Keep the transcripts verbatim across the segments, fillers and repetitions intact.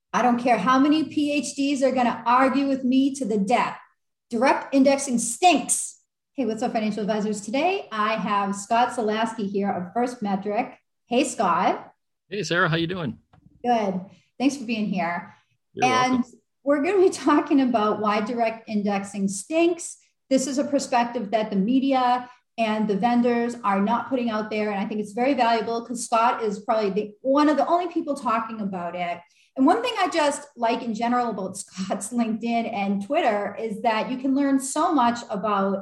I don't care how many PhDs are going to argue with me to the death. Direct indexing stinks. Hey, what's up, financial advisors? Today, I have Scott Zaleski here of First Metric. Hey, Scott. Hey, Sarah, how you doing? Good. Thanks for being here. You're And welcome. we're going to be talking about why direct indexing stinks. This is a perspective that the media and the vendors are not putting out there. And I think it's very valuable because Scott is probably the, one of the only people talking about it. And one thing I just like in general about Scott's LinkedIn and Twitter is that you can learn so much about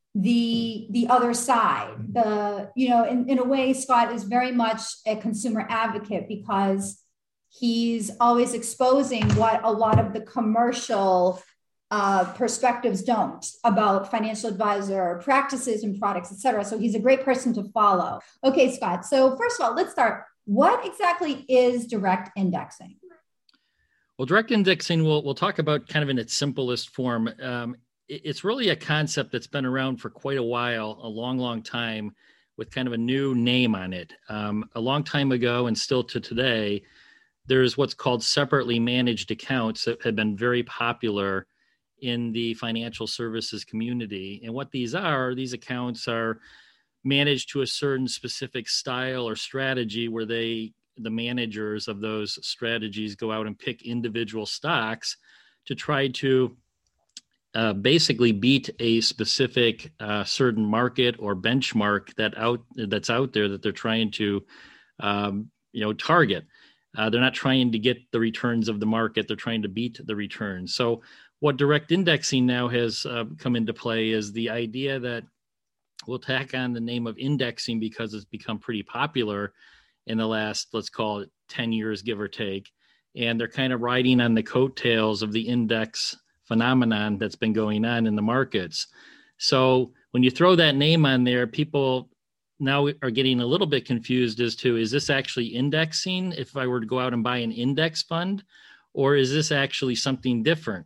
the the other side. The, you know, in, in a way, Scott is very much a consumer advocate because he's always exposing what a lot of the commercial uh, perspectives don't about financial advisor practices and products, et cetera. So he's a great person to follow. Okay, Scott. So first of all, let's start. What exactly is direct indexing? Well, direct indexing, we'll, we'll talk about kind of in its simplest form. Um, it, it's really a concept that's been around for quite a while, a long, long time, with kind of a new name on it. Um, a long time ago, and still to today, there's what's called separately managed accounts that have been very popular in the financial services community. And what these are, these accounts are managed to a certain specific style or strategy where they the managers of those strategies go out and pick individual stocks to try to uh, basically beat a specific uh, certain market or benchmark that out that's out there that they're trying to um, you know target. Uh, they're not trying to get the returns of the market; they're trying to beat the returns. So, what direct indexing now has uh, come into play is the idea that we'll tack on the name of indexing because it's become pretty popular in the last, let's call it ten years, give or take. And they're kind of riding on the coattails of the index phenomenon that's been going on in the markets. So when you throw that name on there, people now are getting a little bit confused as to, is this actually indexing if I were to go out and buy an index fund, or is this actually something different?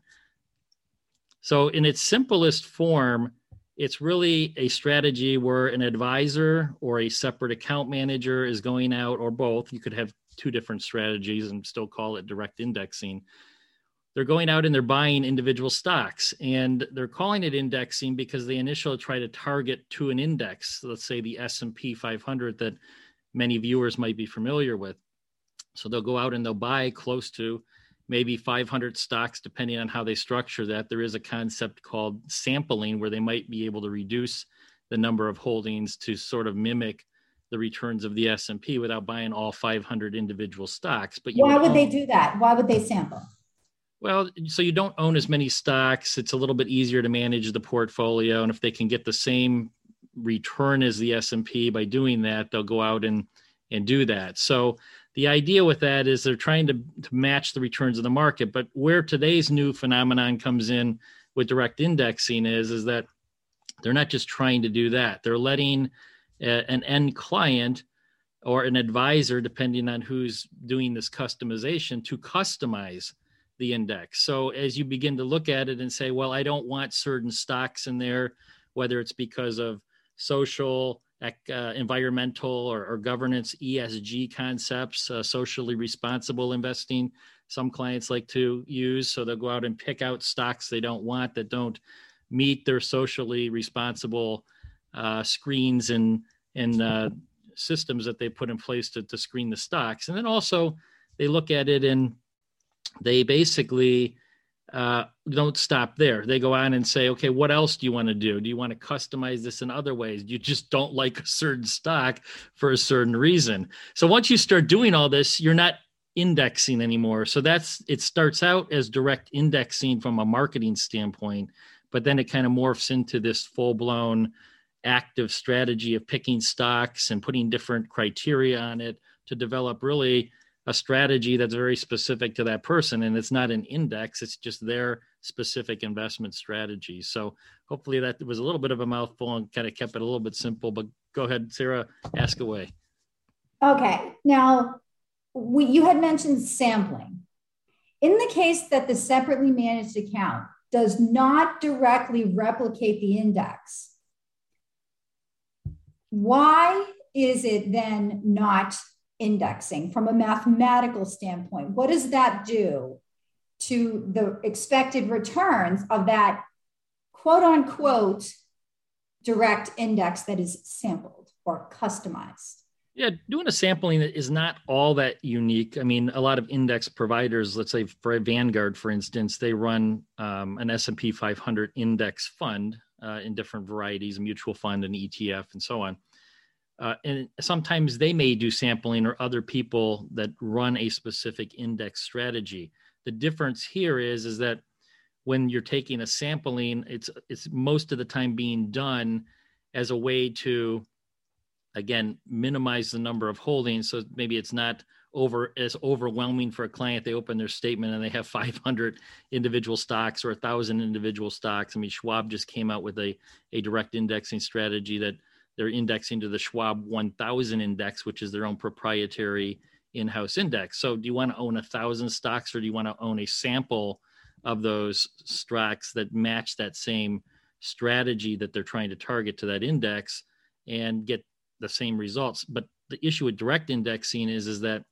So in its simplest form, it's really a strategy where an advisor or a separate account manager is going out, or both. You could have two different strategies and still call it direct indexing. They're going out and they're buying individual stocks, and they're calling it indexing because they initially try to target to an index, let's say the S and P five hundred that many viewers might be familiar with. So they'll go out and they'll buy close to maybe five hundred stocks, depending on how they structure that. There is a concept called sampling where they might be able to reduce the number of holdings to sort of mimic the returns of the S and P without buying all five hundred individual stocks. But you Why would would own, they do that? Why would they sample? well, so you don't own as many stocks. It's a little bit easier to manage the portfolio. And if they can get the same return as the S and P by doing that, they'll go out and, and do that. So the idea with that is they're trying to, to match the returns of the market. But where today's new phenomenon comes in with direct indexing is, is that they're not just trying to do that. They're letting a, an end client or an advisor, depending on who's doing this customization, to customize the index. So as you begin to look at it and say, well, I don't want certain stocks in there, whether it's because of social, Uh, environmental or, or governance, E S G concepts, uh, socially responsible investing, some clients like to use. So they'll go out and pick out stocks they don't want that don't meet their socially responsible uh, screens and, and uh, systems that they put in place to, to screen the stocks. And then also they look at it and they basically Uh, don't stop there. They go on and say, okay, what else do you want to do? Do you want to customize this in other ways? You just don't like a certain stock for a certain reason. So once you start doing all this, you're not indexing anymore. So that's, it starts out as direct indexing from a marketing standpoint, but then it kind of morphs into this full blown active strategy of picking stocks and putting different criteria on it to develop really a strategy that's very specific to that person. And it's not an index, it's just their specific investment strategy. So hopefully that was a little bit of a mouthful and kind of kept it a little bit simple, but go ahead, Sarah, ask away. Okay. Now, we, you had mentioned sampling. In the case that the separately managed account does not directly replicate the index, why is it then not indexing from a mathematical standpoint? What does that do to the expected returns of that quote unquote direct index that is sampled or customized? Yeah, doing a sampling is not all that unique. I mean, a lot of index providers, let's say for Vanguard, for instance, they run um, an S and P five hundred index fund uh, in different varieties, a mutual fund, an E T F, and so on. Uh, and sometimes they may do sampling, or other people that run a specific index strategy. The difference here is, is that when you're taking a sampling, it's it's most of the time being done as a way to, again, minimize the number of holdings. So maybe it's not over as overwhelming for a client. They open their statement and they have five hundred individual stocks or one thousand individual stocks. I mean, Schwab just came out with a, a direct indexing strategy that they're indexing to the Schwab one thousand index, which is their own proprietary in-house index. So do you want to own a thousand stocks, or do you want to own a sample of those stocks that match that same strategy that they're trying to target to that index and get the same results? But the issue with direct indexing is, is that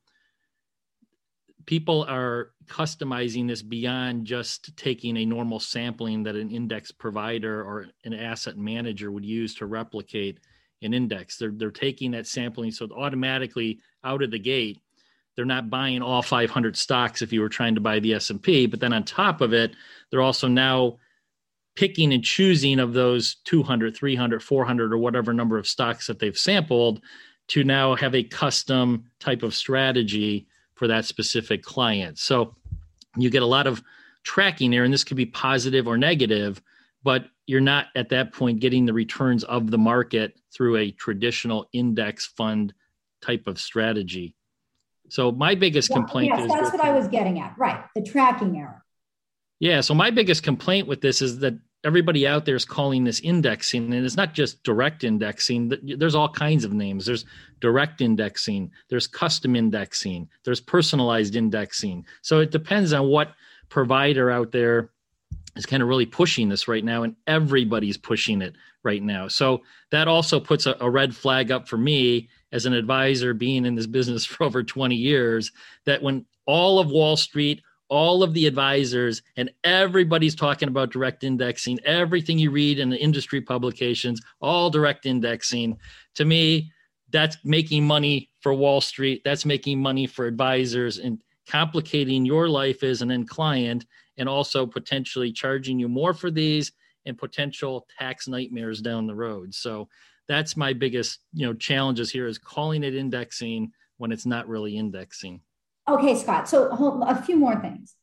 people are customizing this beyond just taking a normal sampling that an index provider or an asset manager would use to replicate an index. They're, they're taking that sampling, so automatically out of the gate, they're not buying all five hundred stocks if you were trying to buy the S and P, but then on top of it, they're also now picking and choosing of those two hundred, three hundred, four hundred, or whatever number of stocks that they've sampled to now have a custom type of strategy for that specific client. So you get a lot of tracking there, and this could be positive or negative, but you're not at that point getting the returns of the market through a traditional index fund type of strategy. So my biggest well, complaint yes, is- that's what I was getting at, right? The tracking error. Yeah, so my biggest complaint with this is that everybody out there is calling this indexing, and it's not just direct indexing. There's all kinds of names. There's direct indexing, there's custom indexing, there's personalized indexing. So it depends on what provider out there is kind of really pushing this right now, and everybody's pushing it right now. So that also puts a, a red flag up for me as an advisor, being in this business for over twenty years, that when all of Wall Street, all of the advisors, and everybody's talking about direct indexing, everything you read in the industry publications, all direct indexing, to me, that's making money for Wall Street. That's making money for advisors and complicating your life as an end client, and also potentially charging you more for these and potential tax nightmares down the road. So that's my biggest, you know, challenges here, is calling it indexing when it's not really indexing. Okay, Scott. So a few more things.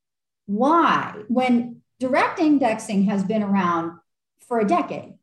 Why, when direct indexing has been around for a decade,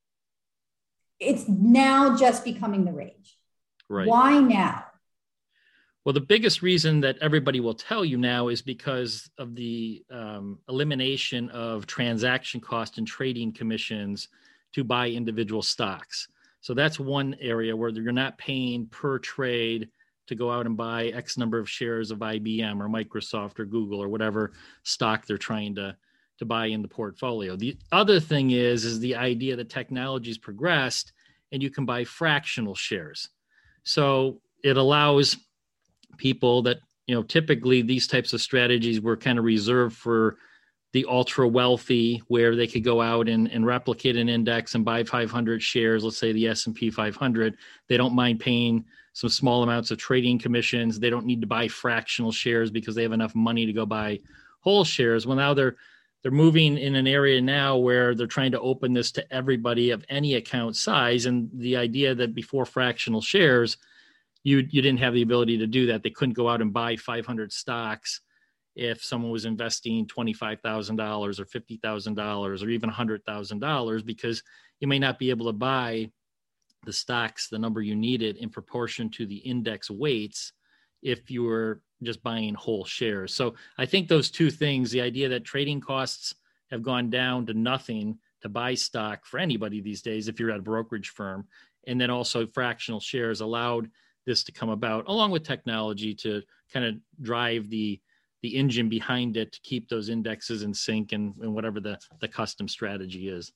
it's now just becoming the rage? Right. Why now? Well, the biggest reason that everybody will tell you now is because of the um, elimination of transaction cost and trading commissions to buy individual stocks. So that's one area where you're not paying per trade to go out and buy X number of shares of I B M or Microsoft or Google or whatever stock they're trying to, to buy in the portfolio. The other thing is, is the idea that technology's progressed and you can buy fractional shares. So it allows people that, you know, typically these types of strategies were kind of reserved for the ultra wealthy, where they could go out and, and replicate an index and buy five hundred shares, let's say the S and P five hundred. They don't mind paying some small amounts of trading commissions. They don't need to buy fractional shares because they have enough money to go buy whole shares. Well, now they're they're moving in an area now where they're trying to open this to everybody of any account size. And the idea that before fractional shares, you you didn't have the ability to do that. They couldn't go out and buy five hundred stocks if someone was investing twenty-five thousand dollars or fifty thousand dollars or even one hundred thousand dollars, because you may not be able to buy the stocks, the number you needed in proportion to the index weights if you were just buying whole shares. So I think those two things, the idea that trading costs have gone down to nothing to buy stock for anybody these days, if you're at a brokerage firm, and then also fractional shares allowed this to come about, along with technology to kind of drive the the engine behind it to keep those indexes in sync and, and whatever the, the custom strategy is.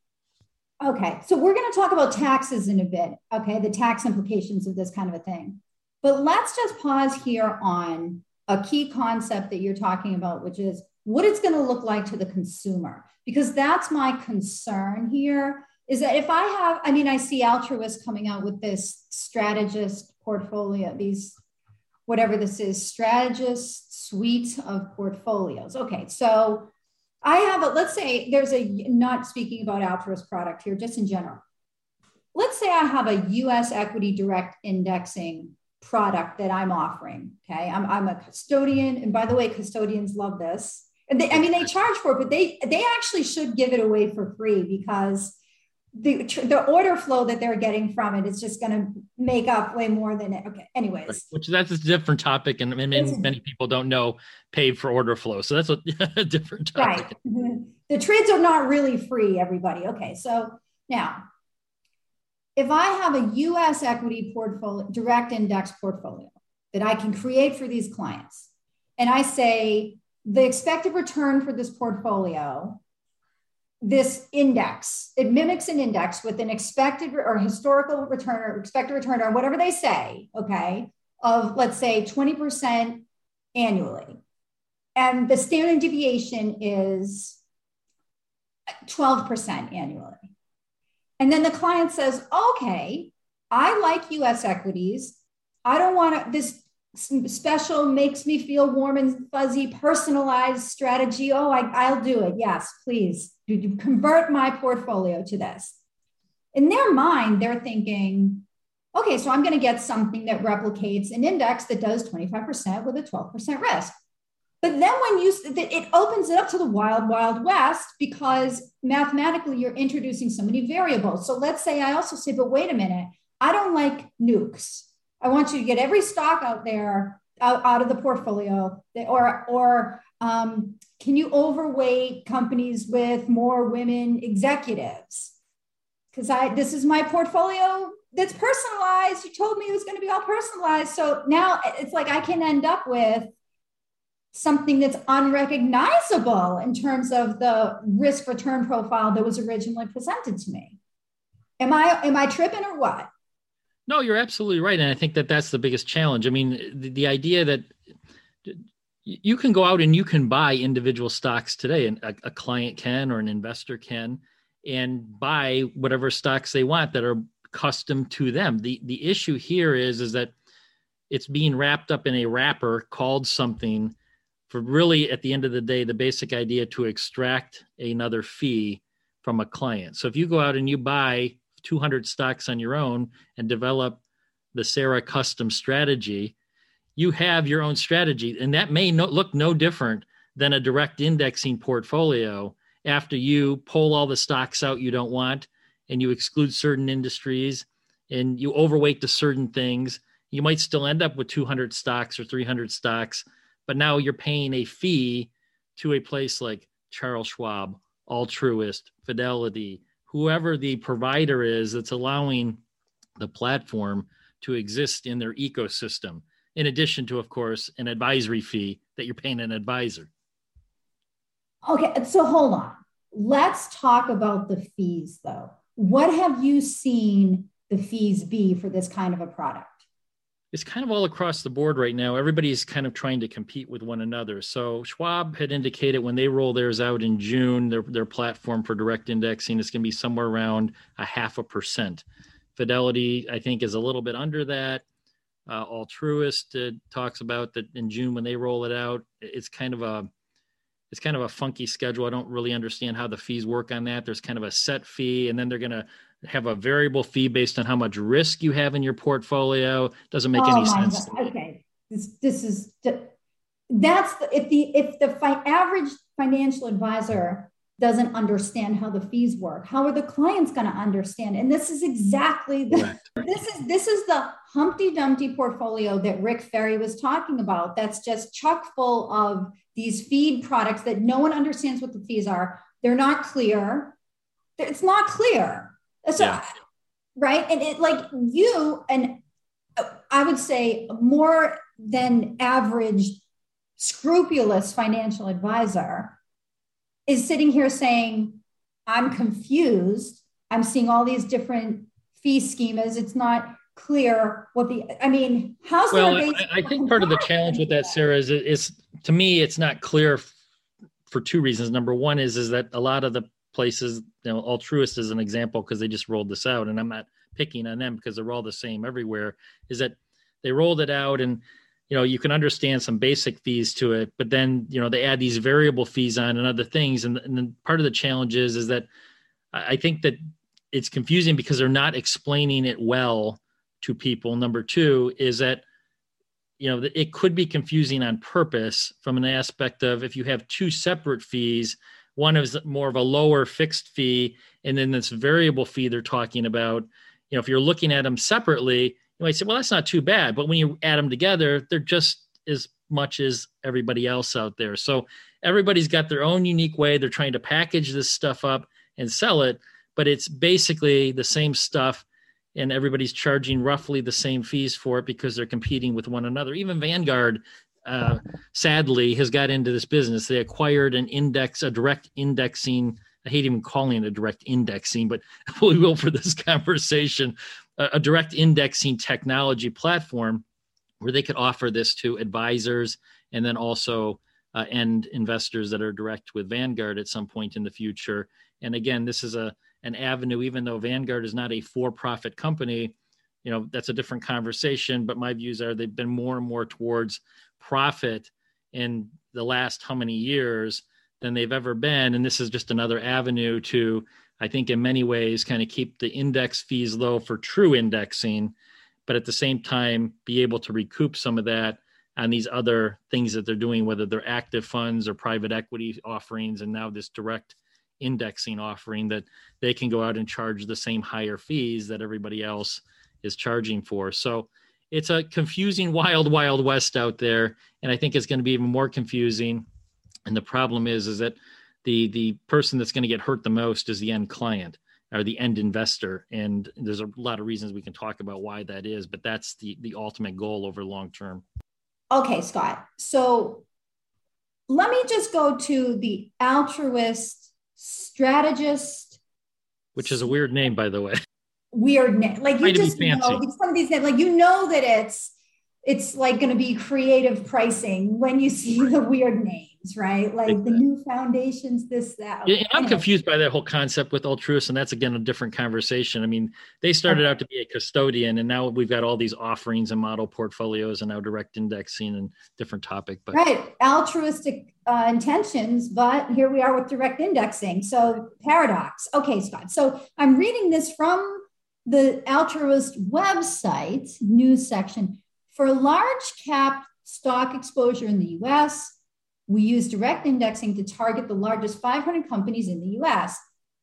Okay, so we're going to talk about taxes in a bit, okay, the tax implications of this kind of a thing. But let's just pause here on a key concept that you're talking about, which is what it's going to look like to the consumer. Because that's my concern here, is that if I have, I mean, I see Altruist coming out with this strategist portfolio, these, whatever this is, strategist suite of portfolios. Okay, so I have a, let's say there's a, not speaking about Altruist product here, just in general. Let's say I have a U S equity direct indexing product that I'm offering. Okay. I'm, I'm a custodian. And by the way, custodians love this. And they, I mean, they charge for it, but they, they actually should give it away for free, because the, the order flow that they're getting from it is just going to make up way more than it. Okay. Anyways. Right. Which that's a different topic. And, and many, many people don't know paid for order flow. So that's a, a different topic. Right. The trades are not really free, everybody. Okay. So now, if I have a U S equity portfolio, direct index portfolio that I can create for these clients, and I say the expected return for this portfolio, this index, it mimics an index with an expected or historical return or expected return or whatever they say, okay, of let's say twenty percent annually. And the standard deviation is twelve percent annually. And then the client says, okay, I like U S equities. I don't want to, this special makes me feel warm and fuzzy, personalized strategy. Oh, I, I'll do it. Yes, please. Do you convert my portfolio to this? In their mind, they're thinking, okay, so I'm going to get something that replicates an index that does twenty-five percent with a twelve percent risk. But then when you, it opens it up to the wild, wild west, because mathematically you're introducing so many variables. So let's say I also say, but wait a minute, I don't like nukes. I want you to get every stock out there, out, out of the portfolio, or, or um, can you overweight companies with more women executives? Because I, this is my portfolio that's personalized. You told me it was going to be all personalized. So now it's like I can end up with something that's unrecognizable in terms of the risk return profile that was originally presented to me. Am I, am I tripping or what? No, you're absolutely right. And I think that that's the biggest challenge. I mean, the, the idea that you can go out and you can buy individual stocks today, and a, a client can, or an investor can, and buy whatever stocks they want that are custom to them. The, the issue here is, is that it's being wrapped up in a wrapper called something for really, at the end of the day, the basic idea to extract another fee from a client. So if you go out and you buy two hundred stocks on your own and develop the Sarah custom strategy, you have your own strategy. And that may no, look no different than a direct indexing portfolio after you pull all the stocks out you don't want, and you exclude certain industries, and you overweight to certain things. You might still end up with two hundred stocks or three hundred stocks, but now you're paying a fee to a place like Charles Schwab, Altruist, Fidelity, whoever the provider is that's allowing the platform to exist in their ecosystem, in addition to, of course, an advisory fee that you're paying an advisor. Okay, so hold on. Let's talk about the fees, though. What have you seen the fees be for this kind of a product? It's kind of all across the board right now. Everybody's kind of trying to compete with one another. So Schwab had indicated when they roll theirs out in June, their, their platform for direct indexing is going to be somewhere around a half a percent. Fidelity, I think, is a little bit under that. Uh, Altruist uh, talks about that in June when they roll it out. It's kind of a it's kind of a funky schedule. I don't really understand how the fees work on that. There's kind of a set fee, and then they're going to have a variable fee based on how much risk you have in your portfolio. Doesn't make oh any sense. God. Okay, this this is that's the, if the if the fi- average financial advisor doesn't understand how the fees work, how are the clients going to understand? And this is exactly the right. this is this is the Humpty Dumpty portfolio that Rick Ferri was talking about. That's just chock full of these feed products that no one understands what the fees are. They're not clear. It's not clear. So, yeah. Right. And it like you, and I would say more than average scrupulous financial advisor is sitting here saying, I'm confused. I'm seeing all these different fee schemas. It's not clear what the, I mean, how's well, there a I, I think part of the challenge with that, Sarah, is, is to me, it's not clear f- for two reasons. Number one is, is that a lot of the places, you know, Altruist is an example because they just rolled this out, and I'm not picking on them because they're all the same everywhere, is that they rolled it out and, you know, you can understand some basic fees to it, but then, you know, they add these variable fees on and other things. And, and then part of the challenge is, is that I think that it's confusing because they're not explaining it well to people. Number two is that, you know, it could be confusing on purpose from an aspect of if you have two separate fees, one is more of a lower fixed fee, and then this variable fee they're talking about, you know, if you're looking at them separately, you might say, well, that's not too bad. But when you add them together, they're just as much as everybody else out there. So everybody's got their own unique way. They're trying to package this stuff up and sell it, but it's basically the same stuff, and everybody's charging roughly the same fees for it because they're competing with one another. Even Vanguard, uh, sadly, has got into this business. They acquired an index, a direct indexing. I hate even calling it a direct indexing, but we will for this conversation, a, a direct indexing technology platform where they could offer this to advisors and then also uh, end investors that are direct with Vanguard at some point in the future. And again, this is a an avenue, even though Vanguard is not a for-profit company, you know, that's a different conversation. But my views are they've been more and more towards profit in the last how many years than they've ever been. And this is just another avenue to, I think, in many ways, kind of keep the index fees low for true indexing, but at the same time, be able to recoup some of that on these other things that they're doing, whether they're active funds or private equity offerings, and now this direct indexing offering that they can go out and charge the same higher fees that everybody else is charging for. So it's a confusing, wild, wild west out there. And I think it's going to be even more confusing. And the problem is, is that the, the person that's going to get hurt the most is the end client or the end investor. And there's a lot of reasons we can talk about why that is, but that's the, the ultimate goal over long term. Okay, Scott. So let me just go to the Altruist Strategist, which is a weird name, by the way. Weird name, like you just know some of these names, like you know that it's it's like going to be creative pricing when you see the weird names, right? Like exactly. The new foundations, this, that. Yeah, I'm confused by that whole concept with Altruist, and that's again a different conversation. I mean, they started okay. out to be a custodian, and now we've got all these offerings and model portfolios, and now direct indexing and different topic. But right, altruistic uh, intentions, but here we are with direct indexing. So paradox. Okay, Scott. So I'm reading this from the Altruist website news section. For large cap stock exposure in the U S, we use direct indexing to target the largest five hundred companies in the U S.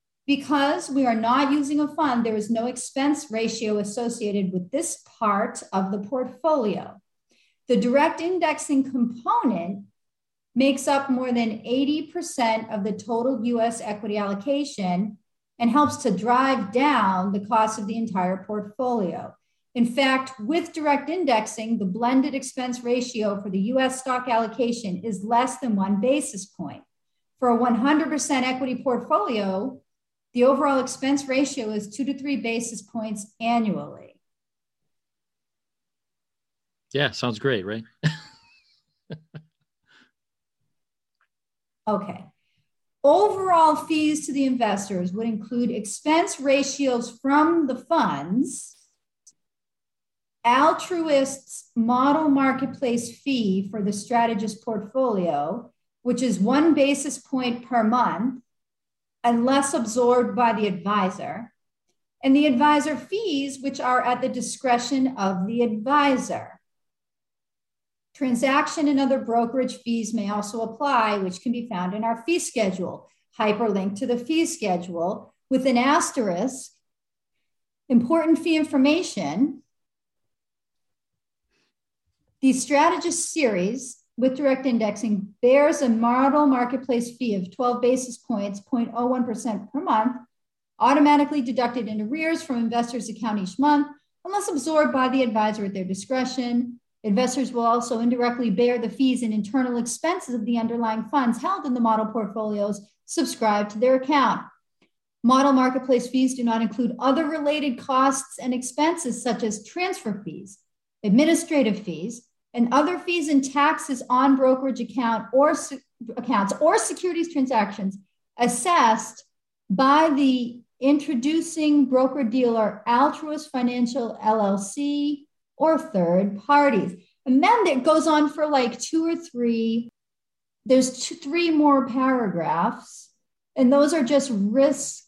Because we are not using a fund, there is no expense ratio associated with this part of the portfolio. The direct indexing component makes up more than eighty percent of the total U S equity allocation and helps to drive down the cost of the entire portfolio. In fact, with direct indexing, the blended expense ratio for the U S stock allocation is less than one basis point. For a one hundred percent equity portfolio, the overall expense ratio is two to three basis points annually. Yeah, sounds great, right? Okay. Overall fees to the investors would include expense ratios from the funds, Altruist's model marketplace fee for the strategist portfolio, which is one basis point per month, unless absorbed by the advisor, and the advisor fees, which are at the discretion of the advisor. Transaction and other brokerage fees may also apply, which can be found in our fee schedule, hyperlinked to the fee schedule with an asterisk. Important fee information. The strategist series with direct indexing bears a model marketplace fee of twelve basis points, zero point zero one percent per month, automatically deducted in arrears from investors' account each month, unless absorbed by the advisor at their discretion. Investors will also indirectly bear the fees and internal expenses of the underlying funds held in the model portfolios subscribed to their account. Model marketplace fees do not include other related costs and expenses such as transfer fees, administrative fees, and other fees and taxes on brokerage account or se- accounts or securities transactions assessed by the introducing broker-dealer Altruist Financial L L C or third parties. And then it goes on for like two or three, there's two, three more paragraphs, and those are just risk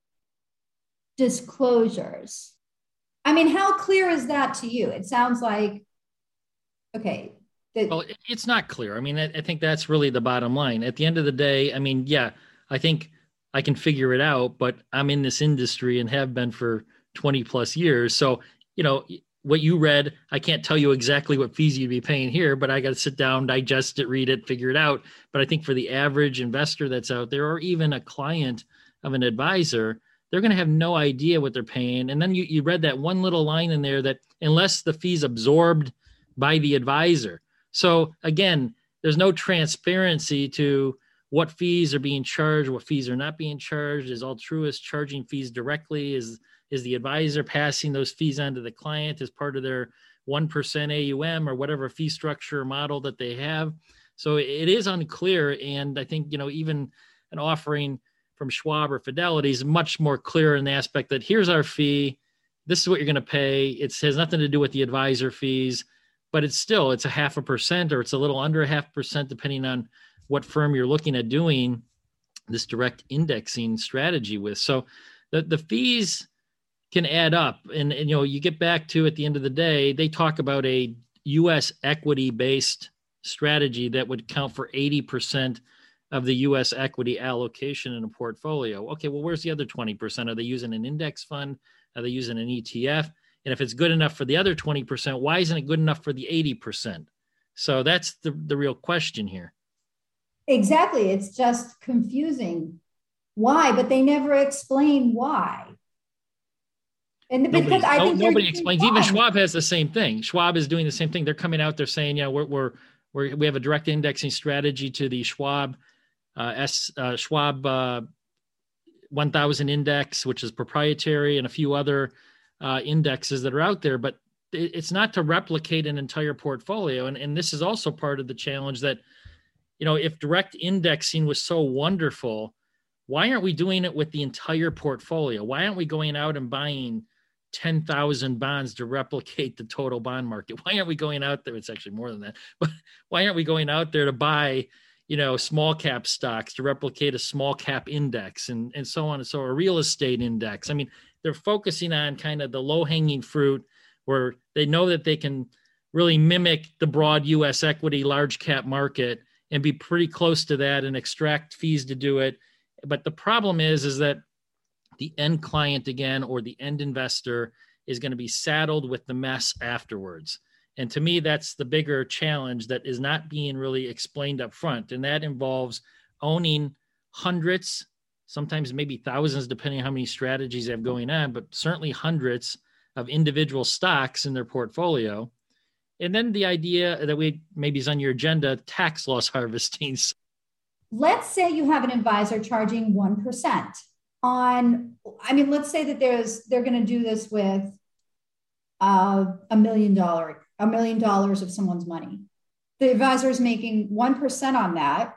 disclosures. I mean, how clear is that to you? It sounds like, okay. The- well, it's not clear. I mean, I, I think that's really the bottom line. At the end of the day, I mean, yeah, I think I can figure it out, but I'm in this industry and have been for twenty plus years. So, you know, what you read, I can't tell you exactly what fees you'd be paying here, but I got to sit down, digest it, read it, figure it out. But I think for the average investor that's out there, or even a client of an advisor, they're going to have no idea what they're paying. And then you, you read that one little line in there that unless the fee's absorbed by the advisor. So again, there's no transparency to what fees are being charged, what fees are not being charged. Is Altruist charging fees directly? Is is the advisor passing those fees on to the client as part of their one percent A U M or whatever fee structure model that they have? So it is unclear. And I think, you know, even an offering from Schwab or Fidelity is much more clear in the aspect that here's our fee. This is what you're going to pay. It has nothing to do with the advisor fees, but it's still, it's a half a percent or it's a little under a half percent, depending on what firm you're looking at doing this direct indexing strategy with. So the, the fees can add up. And, and, you know, you get back to, at the end of the day, they talk about a U S equity based strategy that would count for eighty percent of the U S equity allocation in a portfolio. Okay, well, where's the other twenty percent? Are they using an index fund? Are they using an E T F? And if it's good enough for the other twenty percent, why isn't it good enough for the eighty percent? So that's the, the real question here. Exactly. It's just confusing. Why? But they never explain why. And because nobody, I think no, nobody explains. Fun. Even Schwab has the same thing. Schwab is doing the same thing. They're coming out, they're saying, yeah, we're, we're, we're we have a direct indexing strategy to the Schwab uh, S uh, Schwab uh, one thousand index, which is proprietary, and a few other uh, indexes that are out there. But it, it's not to replicate an entire portfolio. And, and this is also part of the challenge that, you know, if direct indexing was so wonderful, why aren't we doing it with the entire portfolio? Why aren't we going out and buying ten thousand bonds to replicate the total bond market? Why aren't we going out there? It's actually more than that, but why aren't we going out there to buy, you know, small cap stocks to replicate a small cap index and, and so on and so on, a real estate index? I mean, they're focusing on kind of the low hanging fruit where they know that they can really mimic the broad U S equity large cap market and be pretty close to that and extract fees to do it. But the problem is, is that the end client again, or the end investor, is going to be saddled with the mess afterwards. And to me, that's the bigger challenge that is not being really explained up front. And that involves owning hundreds, sometimes maybe thousands, depending on how many strategies they have going on, but certainly hundreds of individual stocks in their portfolio. And then the idea that we maybe is on your agenda, tax loss harvesting. Let's say you have an advisor charging one percent on, I mean, let's say that there's, they're going to do this with uh, a million dollar, a million dollars of someone's money. The advisor is making one percent on that.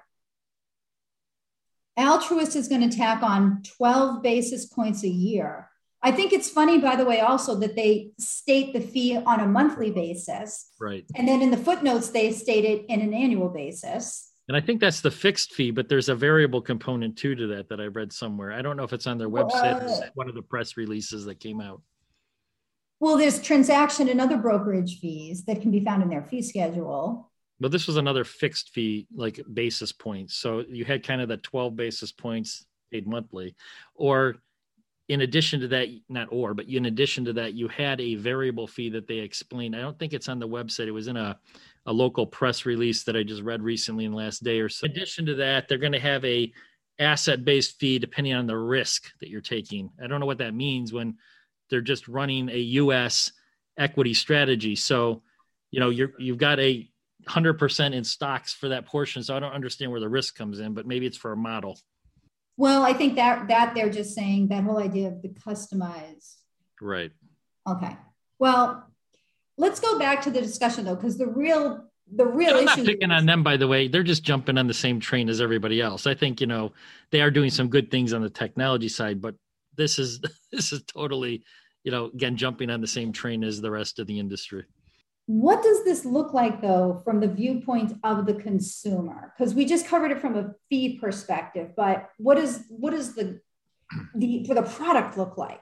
Altruist is going to tack on twelve basis points a year. I think it's funny, by the way, also that they state the fee on a monthly basis. Right. And then in the footnotes, they state it in an annual basis. And I think that's the fixed fee, but there's a variable component too to that that I read somewhere. I don't know if it's on their website or uh, one of the press releases that came out. Well, there's transaction and other brokerage fees that can be found in their fee schedule. But this was another fixed fee, like basis points. So you had kind of the twelve basis points paid monthly, or in addition to that, not or, but in addition to that, you had a variable fee that they explained. I don't think it's on the website. It was in a, a local press release that I just read recently in the last day or so. In addition to that, they're going to have a asset-based fee depending on the risk that you're taking. I don't know what that means when they're just running a U S equity strategy. So, you know, you're, you've got a one hundred percent in stocks for that portion. So I don't understand where the risk comes in, but maybe it's for a model. Well, I think that that they're just saying that whole idea of the customized. Right. Okay. Well, let's go back to the discussion though, because the real the real I'm issue. not picking is, on them, by the way. They're just jumping on the same train as everybody else. I think, you know, they are doing some good things on the technology side, but this is this is totally, you know, again, jumping on the same train as the rest of the industry. What does this look like though from the viewpoint of the consumer? Because we just covered it from a fee perspective, but what is what is the the for the product look like?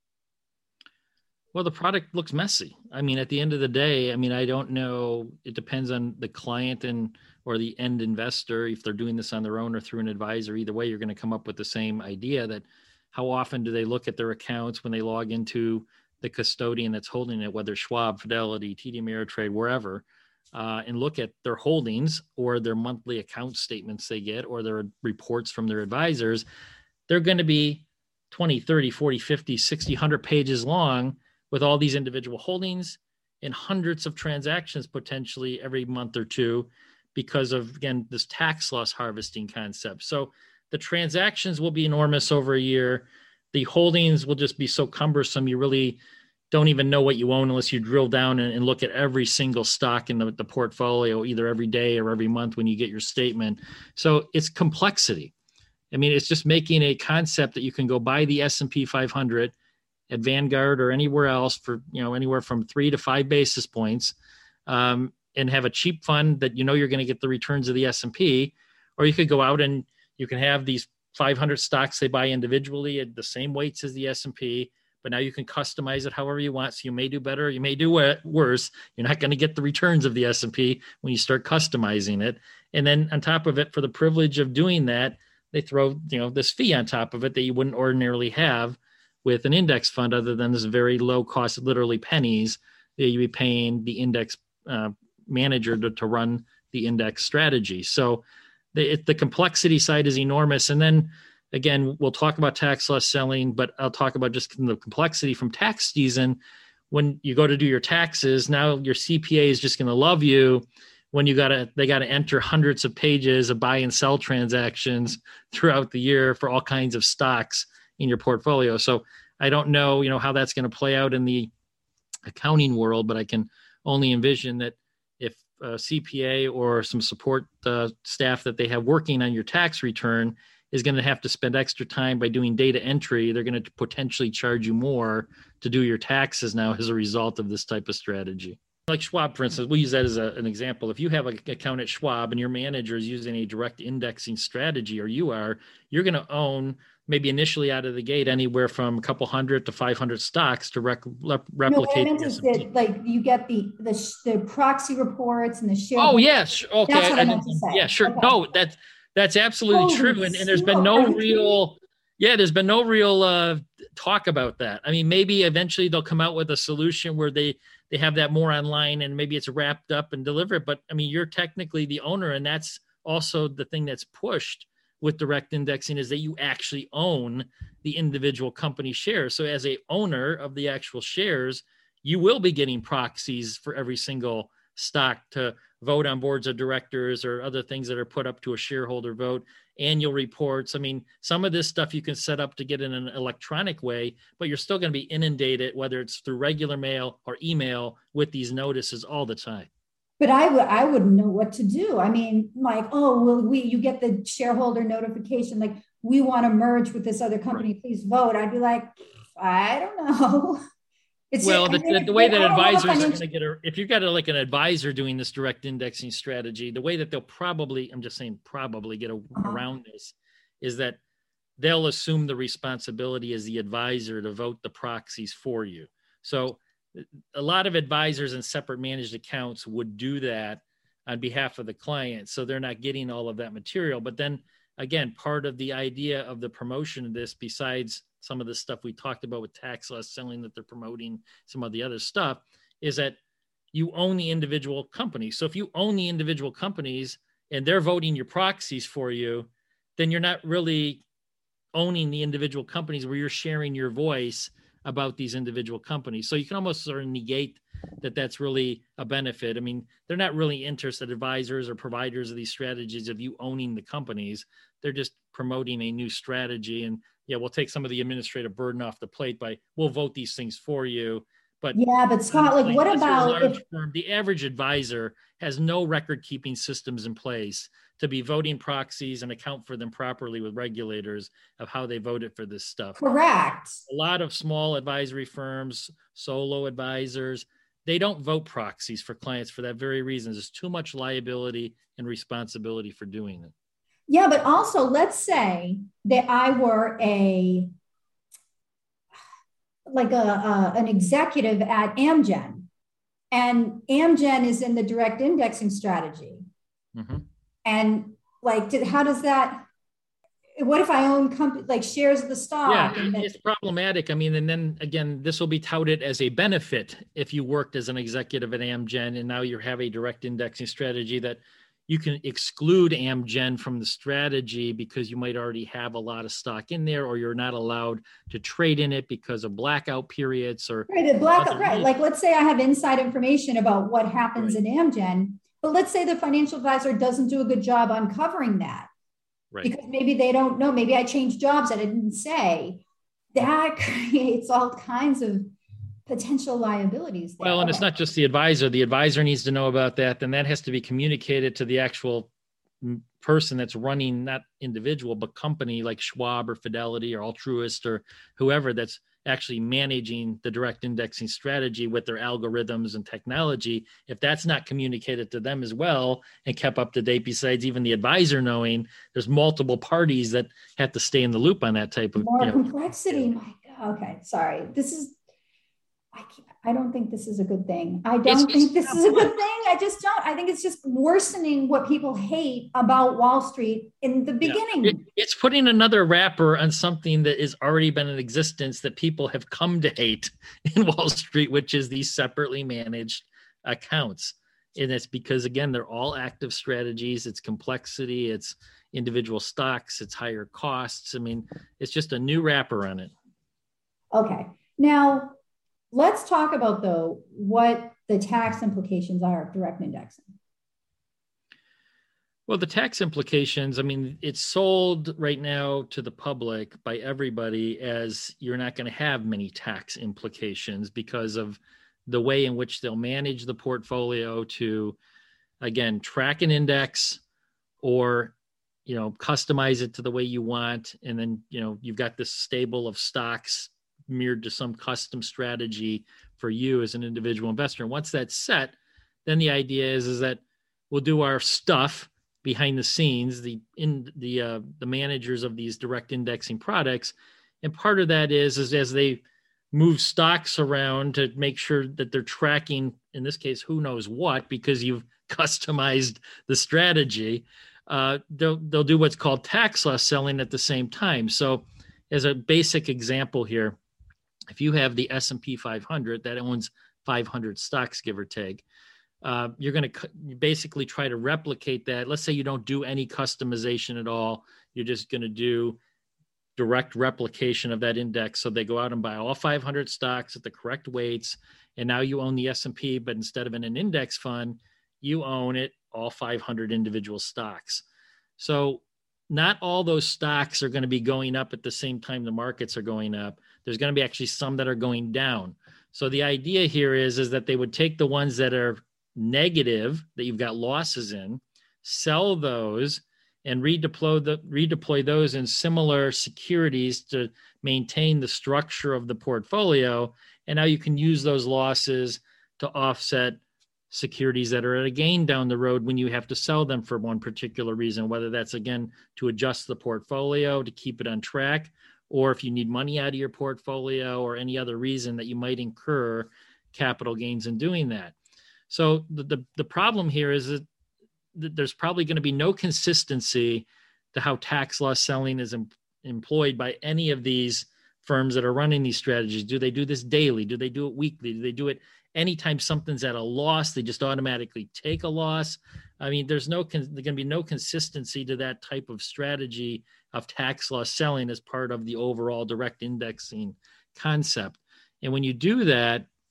Well, the product looks messy. I mean, at the end of the day, I mean, I don't know. It depends on the client and or the end investor. If they're doing this on their own or through an advisor, either way, you're going to come up with the same idea that how often do they look at their accounts when they log into the custodian that's holding it, whether Schwab, Fidelity, T D Ameritrade, wherever, uh, and look at their holdings or their monthly account statements they get or their reports from their advisors. They're going to be twenty, thirty, forty, fifty, sixty, one hundred pages long with all these individual holdings and hundreds of transactions potentially every month or two because of, again, this tax loss harvesting concept. So the transactions will be enormous over a year. The holdings will just be so cumbersome, you really don't even know what you own unless you drill down and, and look at every single stock in the, the portfolio, either every day or every month when you get your statement. So it's complexity. I mean, it's just making a concept that you can go buy the S and P five hundred at Vanguard or anywhere else for, you know, anywhere from three to five basis points, um, and have a cheap fund that you know you're going to get the returns of the S and P, or you could go out and you can have these five hundred stocks they buy individually at the same weights as the S and P, but now you can customize it however you want. So you may do better, you may do worse. You're not going to get the returns of the S and P when you start customizing it. And then on top of it, for the privilege of doing that, they throw, you know, this fee on top of it that you wouldn't ordinarily have with an index fund, other than this very low cost, literally pennies, that you'd be paying the index uh, manager to, to run the index strategy. So the, it, the complexity side is enormous. And then again, we'll talk about tax loss selling, but I'll talk about just the complexity from tax season. When you go to do your taxes, now your C P A is just going to love you when you got to, they got to enter hundreds of pages of buy and sell transactions throughout the year for all kinds of stocks in your portfolio. So I don't know, you know, how that's going to play out in the accounting world, but I can only envision that if a C P A or some support uh, staff that they have working on your tax return is going to have to spend extra time by doing data entry, they're going to potentially charge you more to do your taxes now as a result of this type of strategy. Like Schwab, for instance, we'll use that as a, an example. If you have an account at Schwab and your manager is using a direct indexing strategy, or you are, you're going to own maybe initially out of the gate anywhere from a couple hundred to five hundred stocks to rec- rep- replicate. No, I meant is that, like, you get the, the the proxy reports and the share. Oh yes, okay. That's what I, I meant to say. Yeah, sure. Okay. No, that's that's absolutely Holy true. And, and there's smoke. been no real, yeah, there's been no real uh, talk about that. I mean, maybe eventually they'll come out with a solution where they they have that more online and maybe it's wrapped up and delivered. But I mean, you're technically the owner, and that's also the thing that's pushed with direct indexing, is that you actually own the individual company shares. So as a owner of the actual shares, you will be getting proxies for every single stock to vote on boards of directors or other things that are put up to a shareholder vote, annual reports. I mean, some of this stuff you can set up to get in an electronic way, but you're still going to be inundated, whether it's through regular mail or email, with these notices all the time. But I would, I wouldn't know what to do. I mean, like, oh, well, we, you get the shareholder notification, like, we want to merge with this other company, right, please vote. I'd be like, I don't know. It's well, just, the, I mean, the way that advisors financial... are going to get a, if you've got a, like an advisor doing this direct indexing strategy, the way that they'll probably, I'm just saying probably get a, uh-huh. around this is that they'll assume the responsibility as the advisor to vote the proxies for you. So a lot of advisors and separate managed accounts would do that on behalf of the client. So they're not getting all of that material. But then again, part of the idea of the promotion of this, besides some of the stuff we talked about with tax loss selling that they're promoting, some of the other stuff, is that you own the individual companies. So if you own the individual companies and they're voting your proxies for you, then you're not really owning the individual companies where you're sharing your voice about these individual companies. So you can almost sort of negate that that's really a benefit. I mean, they're not really interested, advisors or providers of these strategies, of you owning the companies. They're just promoting a new strategy. And yeah, we'll take some of the administrative burden off the plate by, we'll vote these things for you. But yeah, but Scott, like, what about if firm, the average advisor has no record keeping systems in place to be voting proxies and account for them properly with regulators of how they voted for this stuff? Correct. A lot of small advisory firms, solo advisors, they don't vote proxies for clients for that very reason. There's too much liability and responsibility for doing it. Yeah, but also let's say that I were a like a, a an executive at Amgen, and Amgen is in the direct indexing strategy. Mm-hmm. And like, did, how does that, what if I own company, like shares of the stock? Yeah, and it's problematic. I mean, and then again, this will be touted as a benefit if you worked as an executive at Amgen and now you have a direct indexing strategy, that you can exclude Amgen from the strategy because you might already have a lot of stock in there, or you're not allowed to trade in it because of blackout periods or right. The blackout, right. Like, let's say I have inside information about what happens right. in Amgen, but let's say the financial advisor doesn't do a good job uncovering that. Right. Because maybe they don't know. Maybe I changed jobs. I didn't say. That creates all kinds of potential liabilities there. Well, and it's not just the advisor. The advisor needs to know about that. Then that has to be communicated to the actual person that's running, not individual, but company like Schwab or Fidelity or Altruist or whoever that's actually managing the direct indexing strategy with their algorithms and technology. If that's not communicated to them as well and kept up to date, besides even the advisor knowing, there's multiple parties that have to stay in the loop on that type of more you know, complexity. My God. Okay, sorry. This is I can't, I don't think this is a good thing. I don't it's, think this is a good thing. I just don't. I think it's just worsening what people hate about Wall Street in the beginning. Yeah. It, it's putting another wrapper on something that has already been in existence that people have come to hate in Wall Street, which is these separately managed accounts. And it's because, again, they're all active strategies. It's complexity. It's individual stocks. It's higher costs. I mean, it's just a new wrapper on it. Okay. Now, let's talk about, though, what the tax implications are of direct indexing. Well, the tax implications, I mean, it's sold right now to the public by everybody as you're not going to have many tax implications because of the way in which they'll manage the portfolio to, again, track an index or, you know, customize it to the way you want. And then, you know, you've got this stable of stocks mirrored to some custom strategy for you as an individual investor. And once that's set, then the idea is, is that we'll do our stuff behind the scenes, the in the uh, the managers of these direct indexing products. And part of that is, is as they move stocks around to make sure that they're tracking, in this case, who knows what, because you've customized the strategy, uh, they'll, they'll do what's called tax loss selling at the same time. So as a basic example here, if you have the S and P five hundred that owns five hundred stocks, give or take, uh, you're going to basically try to replicate that. Let's say you don't do any customization at all. You're just going to do direct replication of that index. So they go out and buy all five hundred stocks at the correct weights. And now you own the S and P, but instead of in an index fund, you own it, all five hundred individual stocks. So not all those stocks are going to be going up at the same time the markets are going up. There's going to be actually some that are going down. So the idea here is, is that they would take the ones that are negative, that you've got losses in, sell those, and redeploy the redeploy those in similar securities to maintain the structure of the portfolio. And now you can use those losses to offset securities that are at a gain down the road when you have to sell them for one particular reason, whether that's, again, to adjust the portfolio to keep it on track, or if you need money out of your portfolio or any other reason that you might incur capital gains in doing that. So the, the, the problem here is that there's probably going to be no consistency to how tax loss selling is em- employed by any of these firms that are running these strategies. Do they do this daily? Do they do it weekly? Do they do it anytime something's at a loss? They just automatically take a loss. I mean, there's no con- there's going to be no consistency to that type of strategy of tax loss selling as part of the overall direct indexing concept. And when you do that,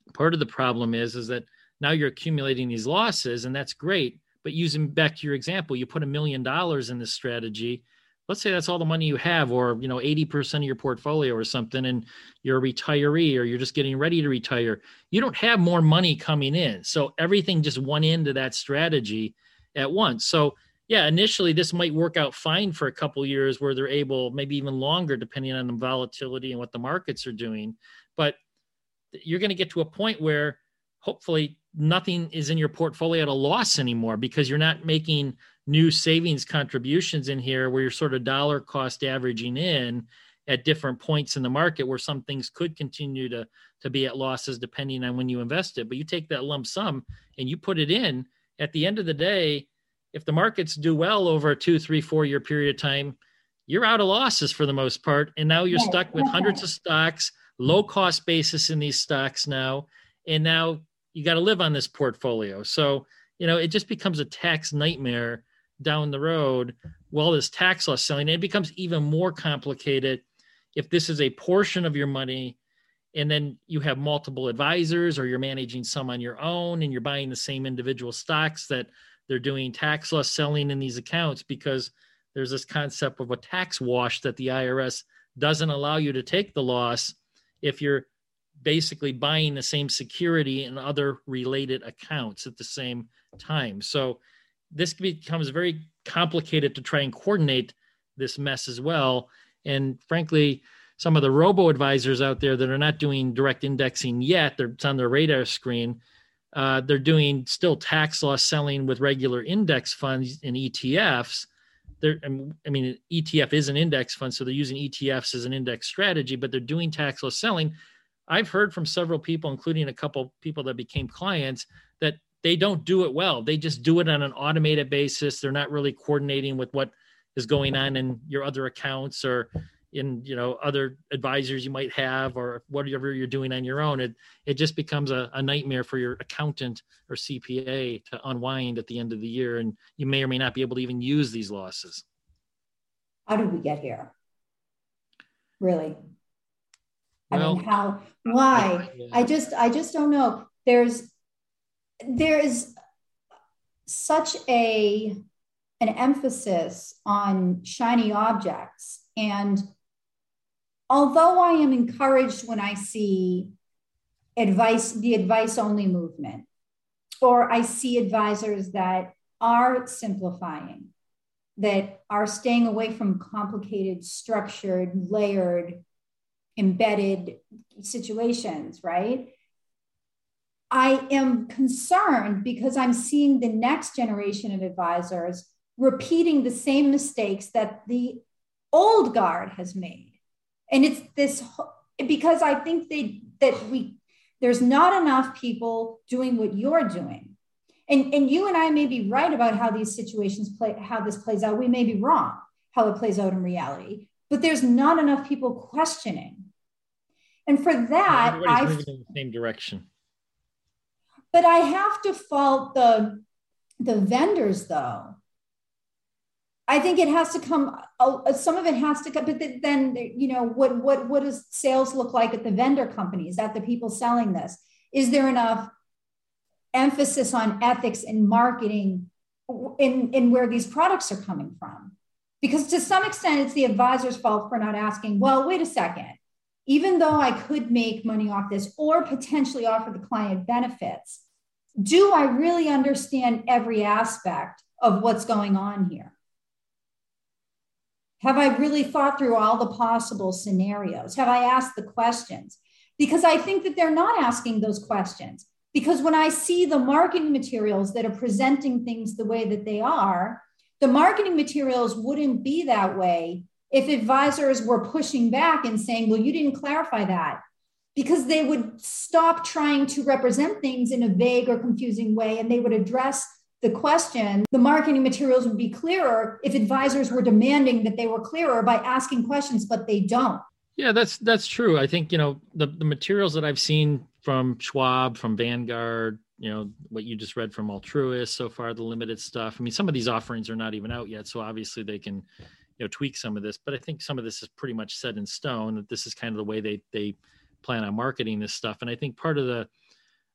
part of the problem is, is that now you're accumulating these losses, and that's great. But using back to your example, you put a million dollars in this strategy. Let's say that's all the money you have, or, you know, eighty percent of your portfolio or something, and you're a retiree, or you're just getting ready to retire. You don't have more money coming in. So everything just went into that strategy at once. So yeah, initially this might work out fine for a couple of years where they're able, maybe even longer, depending on the volatility and what the markets are doing. But you're going to get to a point where hopefully nothing is in your portfolio at a loss anymore, because you're not making new savings contributions in here where you're sort of dollar cost averaging in at different points in the market where some things could continue to, to be at losses depending on when you invest it. But you take that lump sum and you put it in. At the end of the day, if the markets do well over a two, three, four year period of time, you're out of losses for the most part. And now you're right. stuck with hundreds of stocks, low cost basis in these stocks now. And now you got to live on this portfolio. So, you know, it just becomes a tax nightmare down the road. Well, this tax loss selling, it becomes even more complicated if this is a portion of your money and then you have multiple advisors, or you're managing some on your own and you're buying the same individual stocks that they're doing tax loss selling in these accounts, because there's this concept of a tax wash that the I R S doesn't allow you to take the loss if you're basically buying the same security in other related accounts at the same time. So this becomes very complicated to try and coordinate this mess as well. And frankly, some of the robo-advisors out there that are not doing direct indexing yet, they're, it's on their radar screen, uh, they're doing still tax loss selling with regular index funds and E T Fs. They're, I mean, E T F is an index fund, so they're using E T Fs as an index strategy, but they're doing tax loss selling. I've heard from several people, including a couple people that became clients, that they don't do it well. They just do it on an automated basis. They're not really coordinating with what is going on in your other accounts or in, you know, other advisors you might have, or whatever you're doing on your own. It it just becomes a, a nightmare for your accountant or C P A to unwind at the end of the year. And you may or may not be able to even use these losses. How did we get here? Really? Well, I mean, how, why? Yeah. I just, I just don't know. There's, there is such a, an emphasis on shiny objects. And although I am encouraged when I see advice, the advice only movement, or I see advisors that are simplifying, that are staying away from complicated, structured, layered, embedded situations, right? I am concerned because I'm seeing the next generation of advisors repeating the same mistakes that the old guard has made. And it's this, because I think they that we there's not enough people doing what you're doing. And, and you and I may be right about how these situations play, how this plays out. We may be wrong how it plays out in reality, but there's not enough people questioning. And for that, everybody's I moving in the same direction. But I have to fault the, the vendors, though. I think it has to come, uh, some of it has to come, but then, you know, what, what, what does sales look like at the vendor companies, at the people selling this? Is there enough emphasis on ethics and marketing in, in where these products are coming from? Because to some extent, it's the advisor's fault for not asking, well, wait a second, even though I could make money off this or potentially offer the client benefits, do I really understand every aspect of what's going on here? Have I really thought through all the possible scenarios? Have I asked the questions? Because I think that they're not asking those questions. Because when I see the marketing materials that are presenting things the way that they are, the marketing materials wouldn't be that way if advisors were pushing back and saying, well, you didn't clarify that. Because they would stop trying to represent things in a vague or confusing way, and they would address the question. The marketing materials would be clearer if advisors were demanding that they were clearer by asking questions, but they don't. Yeah, that's that's true. I think, you know, the, the materials that I've seen from Schwab, from Vanguard, you know, what you just read from Altruist so far, the limited stuff. I mean, some of these offerings are not even out yet, so obviously they can, you know, tweak some of this. But I think some of this is pretty much set in stone, that this is kind of the way they they plan on marketing this stuff. And I think part of the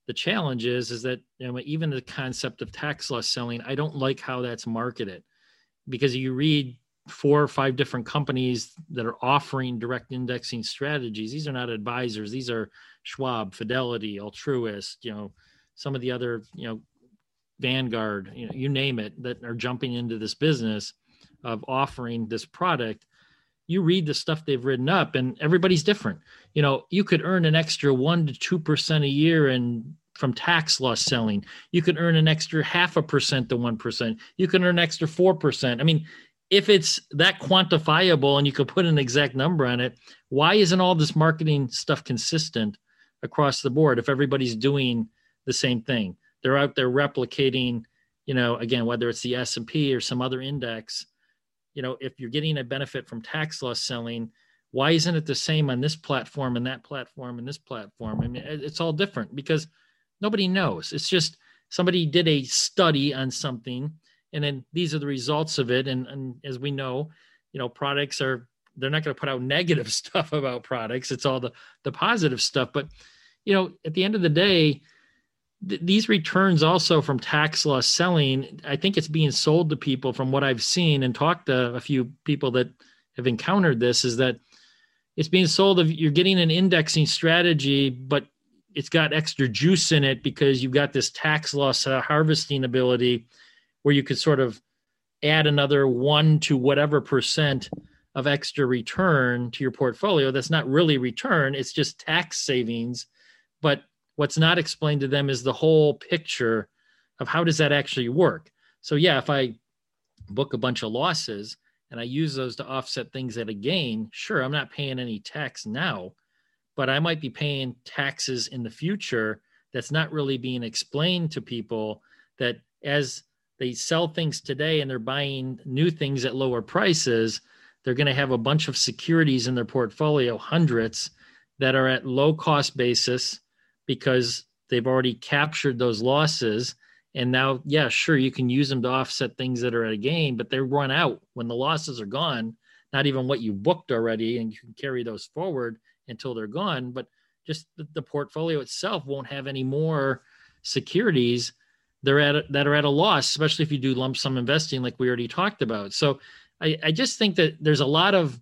the challenge is, is that, you know, even the concept of tax loss selling, I don't like how that's marketed, because you read four or five different companies that are offering direct indexing strategies. These are not advisors. These are Schwab, Fidelity, Altruist, you know, some of the other, you know, Vanguard, you know, you name it, that are jumping into this business of offering this product. You read the stuff they've written up and everybody's different. You know, you could earn an extra one to two percent a year and from tax loss selling. You could earn an extra half a percent to one percent. You can earn an extra four percent. I mean, if it's that quantifiable and you could put an exact number on it, why isn't all this marketing stuff consistent across the board if everybody's doing the same thing? They're out there replicating, you know, again, whether it's the S and P or some other index. You know, if you're getting a benefit from tax loss selling, why isn't it the same on this platform and that platform and this platform? I mean, it's all different because nobody knows. It's just somebody did a study on something, and then these are the results of it. And, and as we know, you know, products are, they're not going to put out negative stuff about products. It's all the, the positive stuff. But, you know, at the end of the day, th- these returns also from tax loss selling, I think it's being sold to people from what I've seen and talked to a few people that have encountered this, is that it's being sold of you're getting an indexing strategy, but it's got extra juice in it because you've got this tax loss uh, harvesting ability where you could sort of add another one to whatever percent of extra return to your portfolio. That's not really return. It's just tax savings. But what's not explained to them is the whole picture of how does that actually work? So yeah, if I book a bunch of losses and I use those to offset things at a gain, sure, I'm not paying any tax now, but I might be paying taxes in the future. That's not really being explained to people, that as they sell things today and they're buying new things at lower prices, they're going to have a bunch of securities in their portfolio, hundreds, that are at low cost basis because they've already captured those losses. And now, yeah, sure, you can use them to offset things that are at a gain, but they run out when the losses are gone, not even what you booked already, and you can carry those forward until they're gone. But just the, the portfolio itself won't have any more securities they're at a, that are at a loss, especially if you do lump sum investing like we already talked about. So I, I just think that there's a lot of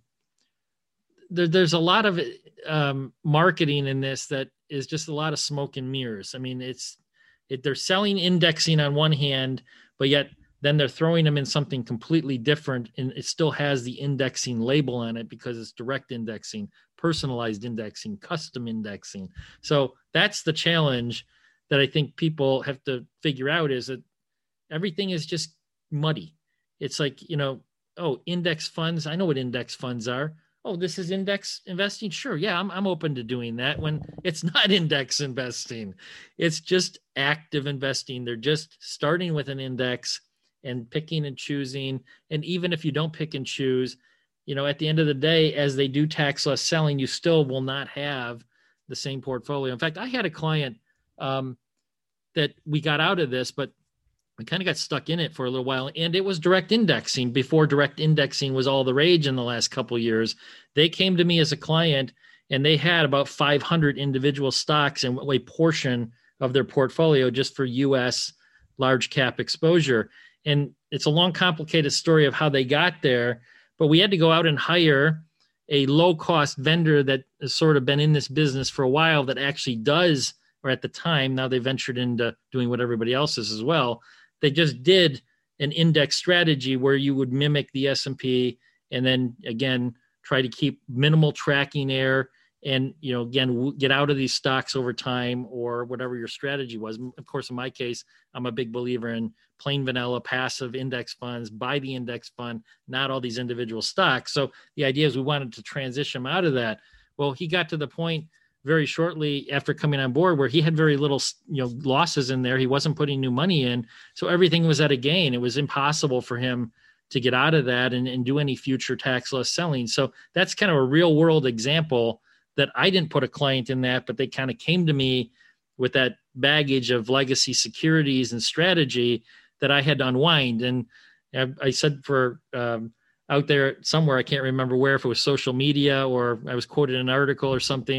there, there's a lot of um, marketing in this that is just a lot of smoke and mirrors. I mean, it's it, they're selling indexing on one hand, but yet then they're throwing them in something completely different, and it still has the indexing label on it because it's direct indexing, personalized indexing, custom indexing. So that's the challenge that I think people have to figure out, is that everything is just muddy. It's like, you know, oh, index funds. I know what index funds are. Oh, this is index investing. Sure. Yeah, I'm, I'm open to doing that, when it's not index investing. It's just active investing. They're just starting with an index and picking and choosing. And even if you don't pick and choose, you know, at the end of the day, as they do tax loss selling, you still will not have the same portfolio. In fact, I had a client um, that we got out of this, but we kind of got stuck in it for a little while. And it was direct indexing before direct indexing was all the rage in the last couple of years. They came to me as a client and they had about five hundred individual stocks and a portion of their portfolio just for U S large cap exposure. And it's a long, complicated story of how they got there, but we had to go out and hire a low cost vendor that has sort of been in this business for a while, that actually does, or at the time, now they ventured into doing what everybody else is as well. They just did an index strategy where you would mimic the S and P and then, again, try to keep minimal tracking error and, you know, again, get out of these stocks over time or whatever your strategy was. Of course, in my case, I'm a big believer in plain vanilla passive index funds, buy the index fund, not all these individual stocks. So the idea is we wanted to transition him out of that. Well, he got to the point very shortly after coming on board where he had very little, you know, losses in there. He wasn't putting new money in. So everything was at a gain. It was impossible for him to get out of that and, and do any future tax loss selling. So that's kind of a real world example that I didn't put a client in that, but they kind of came to me with that baggage of legacy securities and strategy that I had to unwind. And I, I said for um, out there somewhere, I can't remember where, if it was social media or I was quoted in an article or something,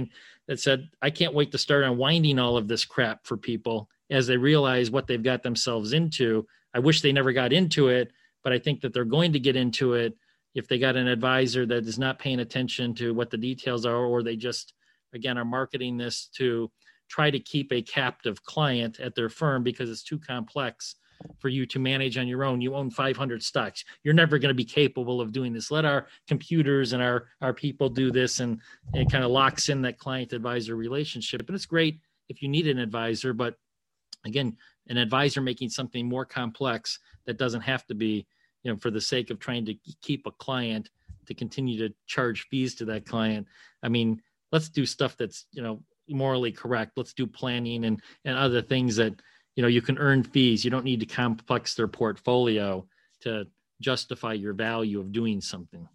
that said, I can't wait to start unwinding all of this crap for people as they realize what they've got themselves into. I wish they never got into it, but I think that they're going to get into it if they got an advisor that is not paying attention to what the details are, or they just, again, are marketing this to try to keep a captive client at their firm because it's too complex for you to manage on your own. You own five hundred stocks. You're never going to be capable of doing this. Let our computers and our, our people do this, and it kind of locks in that client advisor relationship. And it's great if you need an advisor, but again, an advisor making something more complex that doesn't have to be, you know, for the sake of trying to keep a client to continue to charge fees to that client. I mean, let's do stuff that's, you know, morally correct. Let's do planning and, and other things that, you know, you can earn fees. You don't need to complex their portfolio to justify your value of doing something.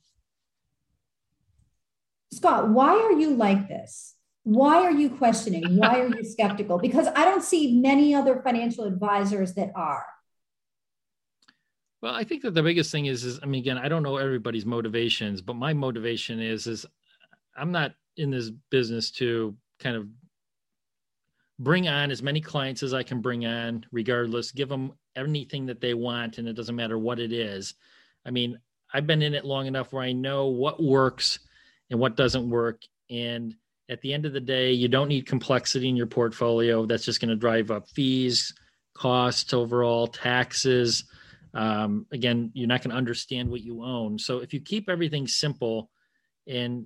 Scott, why are you like this? Why are you questioning? Why are you skeptical? Because I don't see many other financial advisors that are. Well, I think that the biggest thing is, is, I mean, again, I don't know everybody's motivations, but my motivation is, is I'm not in this business to kind of bring on as many clients as I can bring on, regardless, give them anything that they want, and it doesn't matter what it is. I mean, I've been in it long enough where I know what works and what doesn't work. And at the end of the day, you don't need complexity in your portfolio. That's just going to drive up fees, costs overall, taxes. Um, again, you're not going to understand what you own. So if you keep everything simple and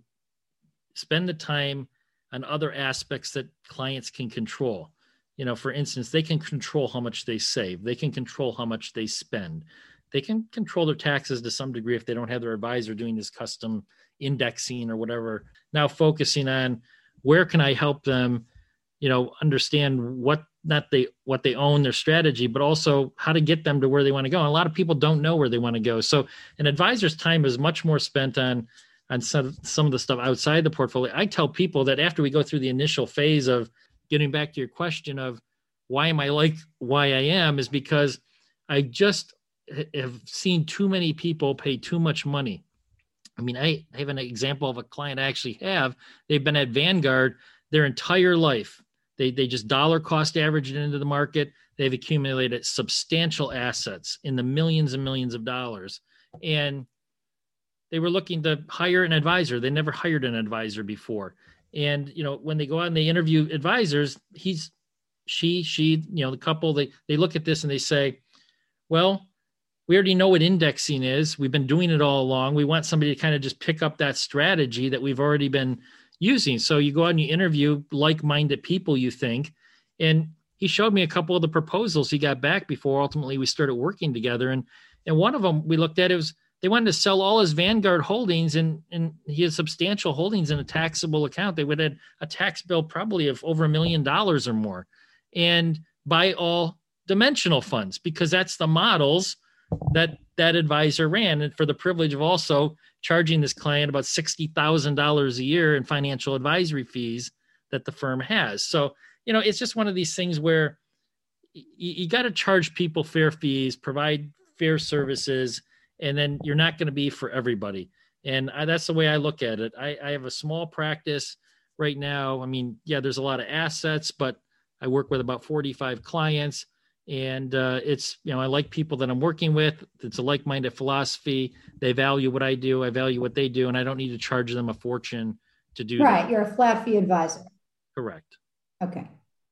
spend the time on other aspects that clients can control, you know, for instance, they can control how much they save. They can control how much they spend. They can control their taxes to some degree if they don't have their advisor doing this custom indexing or whatever. Now focusing on where can I help them, you know, understand what not they what they own, their strategy, but also how to get them to where they want to go. And a lot of people don't know where they want to go. So an advisor's time is much more spent on on some, some of the stuff outside the portfolio. I tell people that after we go through the initial phase of getting back to your question of why am I like why I am, is because I just have seen too many people pay too much money. I mean, I have an example of a client I actually have. They've been at Vanguard their entire life. They they just dollar cost averaged into the market. They've accumulated substantial assets in the millions and millions of dollars. And they were looking to hire an advisor. They never hired an advisor before. And, you know, when they go out and they interview advisors, he's, she, she, you know, the couple, they, they look at this and they say, well, we already know what indexing is. We've been doing it all along. We want somebody to kind of just pick up that strategy that we've already been using. So you go out and you interview like-minded people, you think, and he showed me a couple of the proposals he got back before ultimately we started working together. And, and one of them we looked at, it was, they wanted to sell all his Vanguard holdings, and, and he has substantial holdings in a taxable account. They would have a tax bill probably of over a million dollars or more, and buy all dimensional funds, because that's the models that that advisor ran. And for the privilege of also charging this client about sixty thousand dollars a year in financial advisory fees that the firm has. So, you know, it's just one of these things where you, you got to charge people fair fees, provide fair services, and then you're not going to be for everybody. And I, that's the way I look at it. I, I have a small practice right now. I mean, yeah, there's a lot of assets, but I work with about forty-five clients. And uh, it's, you know, I like people that I'm working with. It's a like-minded philosophy. They value what I do. I value what they do. And I don't need to charge them a fortune to do right. that. You're a flat fee advisor. Correct. Okay.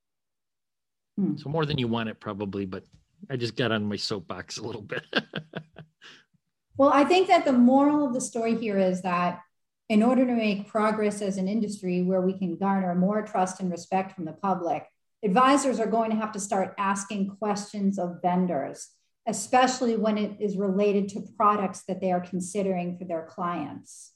Hmm. So more than you want it probably, but I just got on my soapbox a little bit. Well, I think that the moral of the story here is that in order to make progress as an industry where we can garner more trust and respect from the public, advisors are going to have to start asking questions of vendors, especially when it is related to products that they are considering for their clients.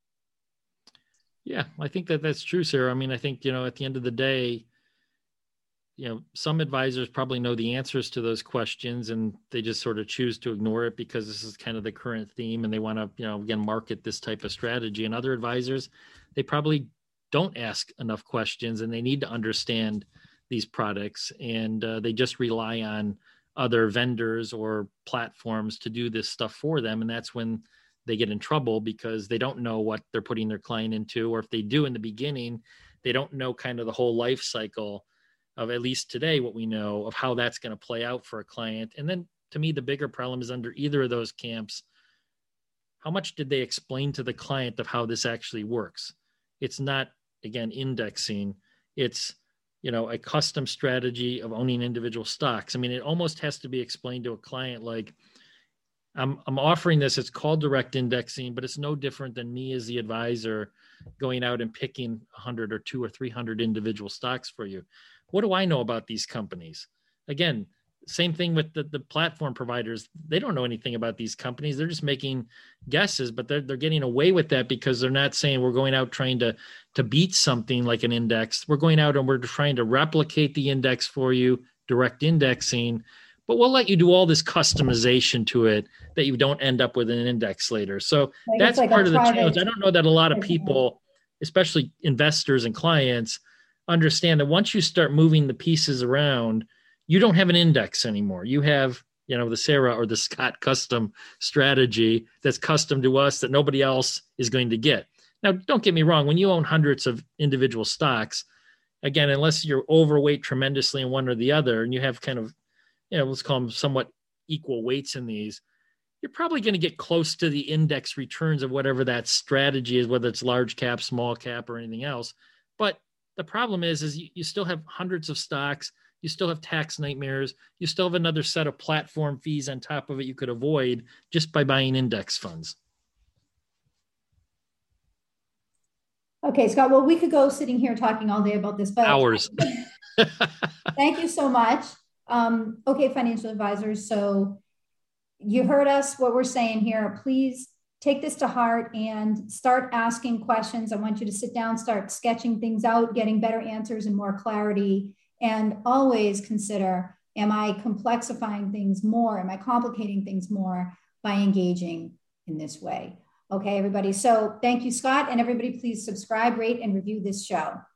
Yeah, I think that that's true, Sarah. I mean, I think, you know, at the end of the day, you know, some advisors probably know the answers to those questions and they just sort of choose to ignore it because this is kind of the current theme and they want to, you know, again, market this type of strategy. And other advisors, they probably don't ask enough questions and they need to understand these products, and uh, they just rely on other vendors or platforms to do this stuff for them. And that's when they get in trouble because they don't know what they're putting their client into, or if they do in the beginning, They don't know kind of the whole life cycle of, at least today, what we know of how that's going to play out for a client. And then to me, the bigger problem is under either of those camps, how much did they explain to the client of how this actually works? It's not, again, indexing. It's, you know, a custom strategy of owning individual stocks. I mean, it almost has to be explained to a client like, I'm, I'm offering this, it's called direct indexing, but it's no different than me as the advisor going out and picking one hundred or two or three hundred individual stocks for you. What do I know about these companies? Again, same thing with the, the platform providers. They don't know anything about these companies. They're just making guesses, but they're, they're getting away with that because they're not saying we're going out trying to, to beat something like an index. We're going out and we're trying to replicate the index for you, direct indexing, but we'll let you do all this customization to it that you don't end up with an index later. So that's like part of the challenge. I don't know that a lot of people, especially investors and clients, understand that once you start moving the pieces around, you don't have an index anymore. You have, you know, the Sarah or the Scott custom strategy that's custom to us that nobody else is going to get. Now, don't get me wrong. When you own hundreds of individual stocks, again, unless you're overweight tremendously in one or the other, and you have kind of, you know, let's call them somewhat equal weights in these, you're probably going to get close to the index returns of whatever that strategy is, whether it's large cap, small cap, or anything else. But the problem is, is you, you still have hundreds of stocks. You still have tax nightmares. You still have another set of platform fees on top of it you could avoid just by buying index funds. Okay, Scott, well, we could go sitting here talking all day about this, but hours. Thank you so much. Um, okay, financial advisors. So you heard us, what we're saying here. Please take this to heart and start asking questions. I want you to sit down, start sketching things out, getting better answers and more clarity. And always consider, am I complexifying things more? Am I complicating things more by engaging in this way? Okay, everybody. So thank you, Scott. And everybody, please subscribe, rate, and review this show.